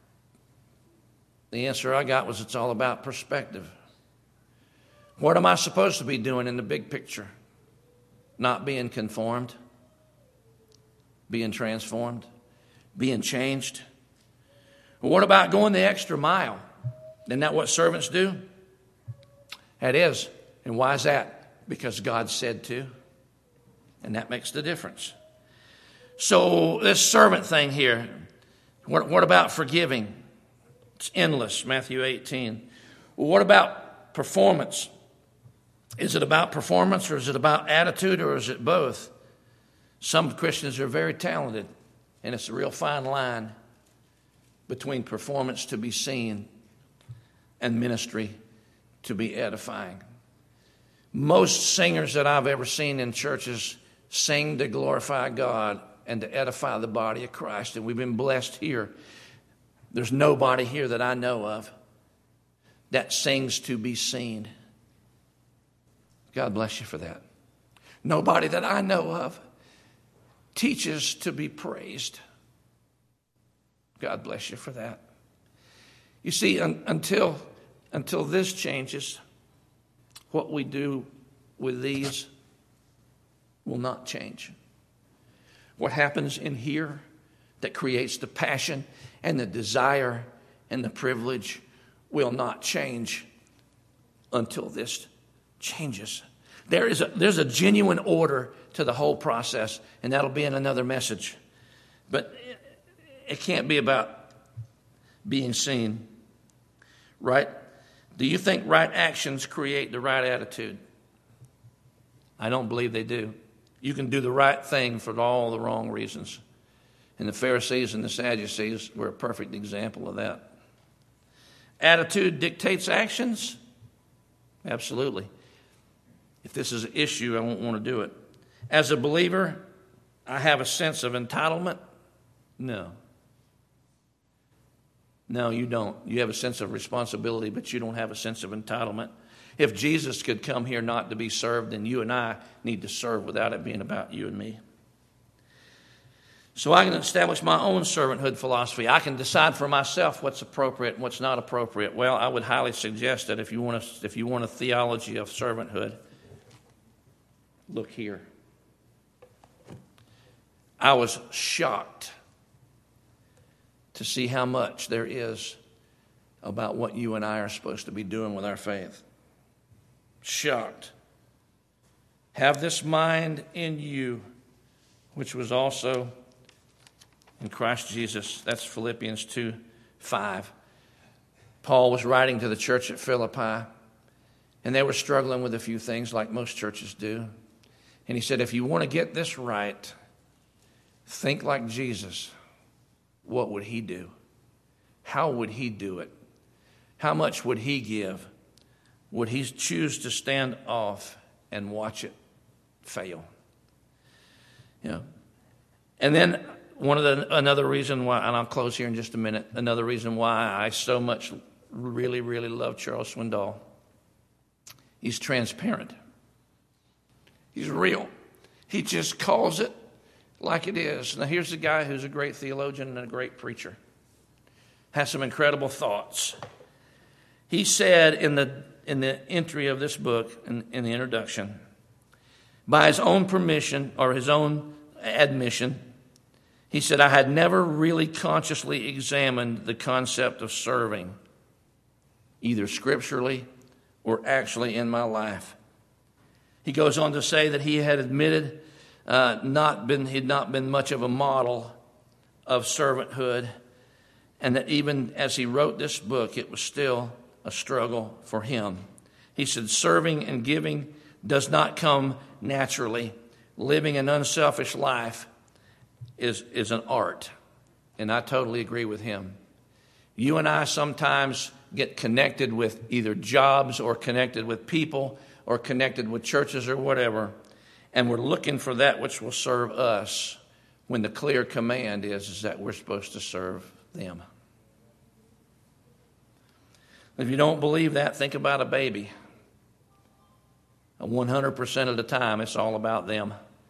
The answer I got was it's all about perspective. What am I supposed to be doing in the big picture? Not being conformed, being transformed, being changed. Well, what about going the extra mile? Isn't that what servants do? That is. And why is that? Because God said to. And that makes the difference. So this servant thing here, what about forgiving? It's endless, Matthew 18. Well, what about performance? Is it about performance or is it about attitude or is it both? Some Christians are very talented, and it's a real fine line between performance to be seen and ministry to be edifying. Most singers that I've ever seen in churches sing to glorify God and to edify the body of Christ, and we've been blessed here. There's nobody here that I know of that sings to be seen. God bless you for that. Nobody that I know of teaches to be praised. God bless you for that. You see, until this changes, what we do with these will not change. What happens in here that creates the passion and the desire and the privilege will not change until this changes. There's a genuine order to the whole process, and that'll be in another message. But it can't be about being seen, right? Do you think right actions create the right attitude? I don't believe they do. You can do the right thing for all the wrong reasons. And the Pharisees and the Sadducees were a perfect example of that. Attitude dictates actions? Absolutely. If this is an issue, I won't want to do it. As a believer, I have a sense of entitlement? No. No, you don't. You have a sense of responsibility, but you don't have a sense of entitlement. If Jesus could come here not to be served, then you and I need to serve without it being about you and me. So I can establish my own servanthood philosophy. I can decide for myself what's appropriate and what's not appropriate. Well, I would highly suggest that if you want a theology of servanthood, look here. I was shocked to see how much there is about what you and I are supposed to be doing with our faith. Shocked. Have this mind in you, which was also in Christ Jesus. That's Philippians 2:5. Paul was writing to the church at Philippi, and they were struggling with a few things like most churches do. And he said, if you want to get this right, think like Jesus. What would he do? How would he do it? How much would he give? Would he choose to stand off and watch it fail? And then another reason why, and I'll close here in just a minute, another reason why I so much really, really love Charles Swindoll. He's transparent. He's real. He just calls it like it is. Now here's a guy who's a great theologian and a great preacher. Has some incredible thoughts. He said in the entry of this book, in the introduction, by his own permission or his own admission, he said, I had never really consciously examined the concept of serving, either scripturally or actually in my life. He goes on to say that he had admitted he'd not been much of a model of servanthood, and that even as he wrote this book, it was still a struggle for him. He said, serving and giving does not come naturally. Living an unselfish life is an art, and I totally agree with him. You and I sometimes get connected with either jobs or connected with people or connected with churches or whatever, and we're looking for that which will serve us when the clear command is that we're supposed to serve them. If you don't believe that, think about a baby. 100% of the time, it's all about them.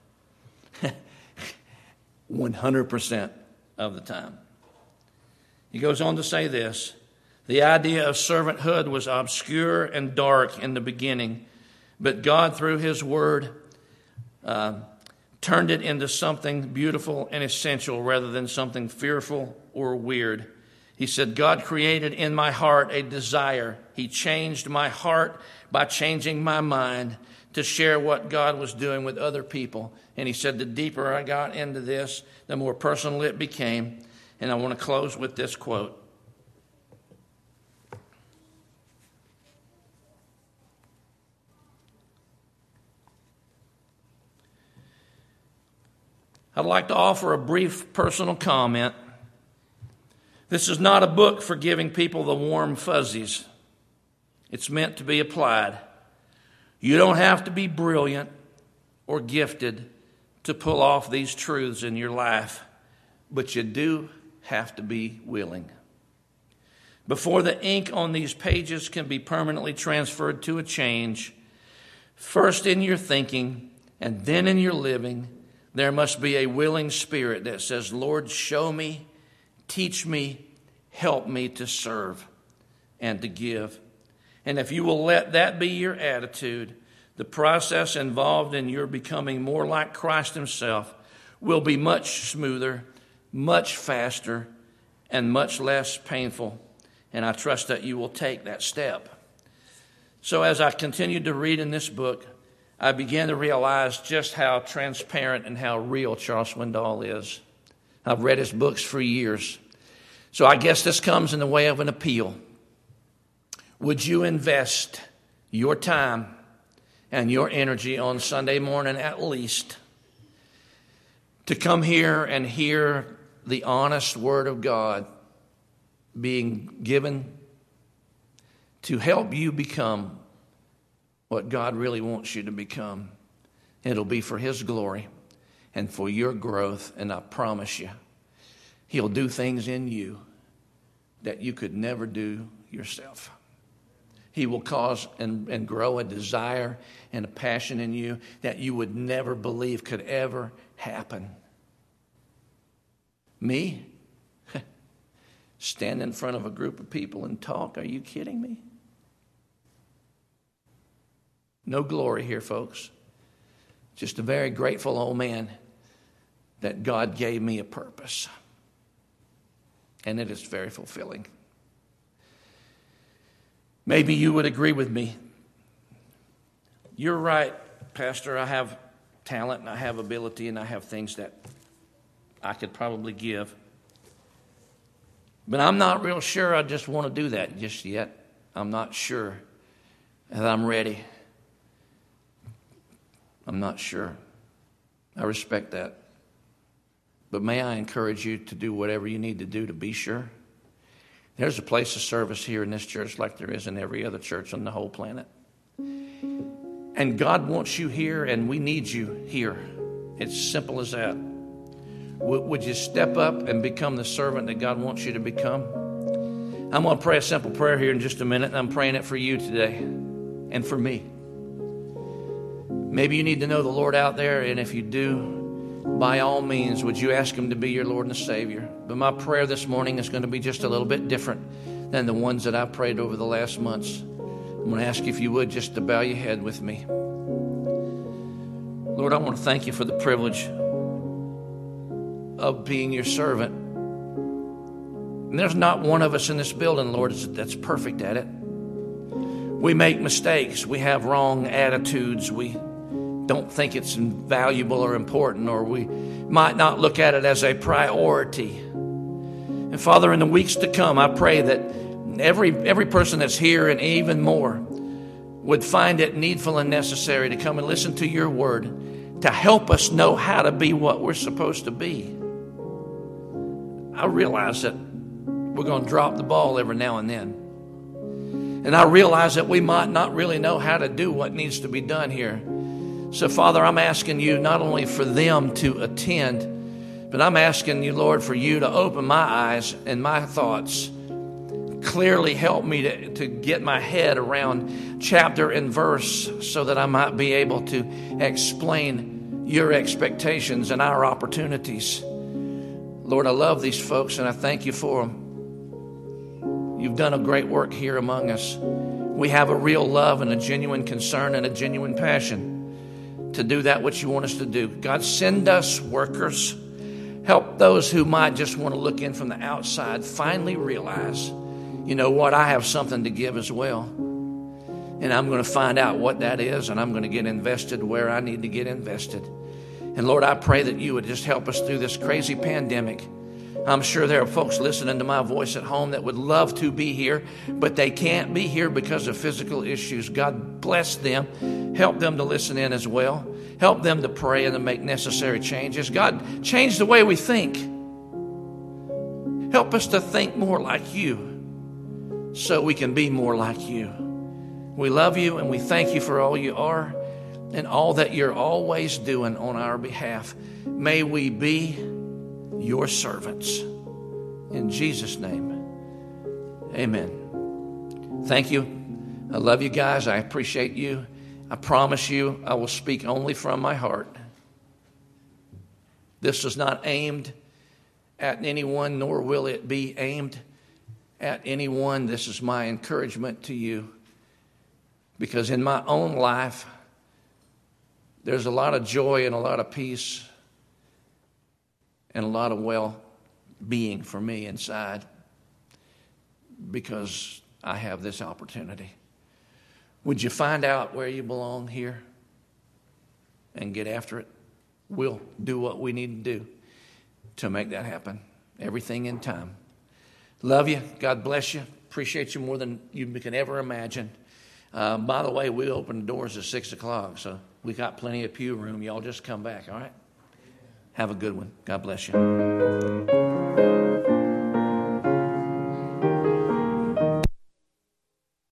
100% of the time. He goes on to say this: the idea of servanthood was obscure and dark in the beginning, but God, through His Word, turned it into something beautiful and essential rather than something fearful or weird. He said, God created in my heart a desire. He changed my heart by changing my mind to share what God was doing with other people. And he said, the deeper I got into this, the more personal it became. And I want to close with this quote. I'd like to offer a brief personal comment. This is not a book for giving people the warm fuzzies. It's meant to be applied. You don't have to be brilliant or gifted to pull off these truths in your life, but you do have to be willing. Before the ink on these pages can be permanently transferred to a change, first in your thinking and then in your living, there must be a willing spirit that says, Lord, show me, teach me, help me to serve and to give. And if you will let that be your attitude, the process involved in your becoming more like Christ Himself will be much smoother, much faster, and much less painful. And I trust that you will take that step. So as I continued to read in this book, I began to realize just how transparent and how real Charles Swindoll is. I've read his books for years. So I guess this comes in the way of an appeal. Would you invest your time and your energy on Sunday morning at least to come here and hear the honest Word of God being given to help you become what God really wants you to become? It'll be for His glory and for your growth, and I promise you, He'll do things in you that you could never do yourself. He will cause and grow a desire and a passion in you that you would never believe could ever happen. Me? Stand in front of a group of people and talk? Are you kidding me? No glory here, folks. Just a very grateful old man that God gave me a purpose. And it is very fulfilling. Maybe you would agree with me. You're right, Pastor. I have talent and I have ability and I have things that I could probably give. But I'm not real sure I just want to do that just yet. I'm not sure that I'm ready. I'm not sure. I respect that. But may I encourage you to do whatever you need to do to be sure? There's a place of service here in this church like there is in every other church on the whole planet. And God wants you here, and we need you here. It's simple as that. Would you step up and become the servant that God wants you to become? I'm going to pray a simple prayer here in just a minute, and I'm praying it for you today and for me. Maybe you need to know the Lord out there, and if you do, by all means, would you ask Him to be your Lord and Savior? But my prayer this morning is going to be just a little bit different than the ones that I've prayed over the last months. I'm going to ask you if you would just to bow your head with me. Lord, I want to thank you for the privilege of being your servant. And there's not one of us in this building, Lord, that's perfect at it. We make mistakes. We have wrong attitudes. We don't think it's valuable or important, or we might not look at it as a priority. And Father, in the weeks to come, I pray that every person that's here and even more would find it needful and necessary to come and listen to your word to help us know how to be what we're supposed to be. I realize that we're going to drop the ball every now and then. And I realize that we might not really know how to do what needs to be done here. So, Father, I'm asking you not only for them to attend, but I'm asking you, Lord, for you to open my eyes and my thoughts. Clearly help me to get my head around chapter and verse so that I might be able to explain your expectations and our opportunities. Lord, I love these folks and I thank you for them. You've done a great work here among us. We have a real love and a genuine concern and a genuine passion to do that which you want us to do. God, send us workers. Help those who might just want to look in from the outside finally realize, you know what, I have something to give as well. And I'm going to find out what that is, and I'm going to get invested where I need to get invested. And Lord, I pray that you would just help us through this crazy pandemic. I'm sure there are folks listening to my voice at home that would love to be here, but they can't be here because of physical issues. God bless them. Help them to listen in as well. Help them to pray and to make necessary changes. God, change the way we think. Help us to think more like you so we can be more like you. We love you and we thank you for all you are and all that you're always doing on our behalf. May we be your servants. In Jesus' name, amen. Thank you. I love you guys. I appreciate you. I promise you I will speak only from my heart. This is not aimed at anyone, nor will it be aimed at anyone. This is my encouragement to you. Because in my own life, there's a lot of joy and a lot of peace and a lot of well-being for me inside because I have this opportunity. Would you find out where you belong here and get after it? We'll do what we need to do to make that happen. Everything in time. Love you. God bless you. Appreciate you more than you can ever imagine. By the way, we open the doors at 6 o'clock, so we got plenty of pew room. Y'all just come back, all right? Have a good one. God bless you.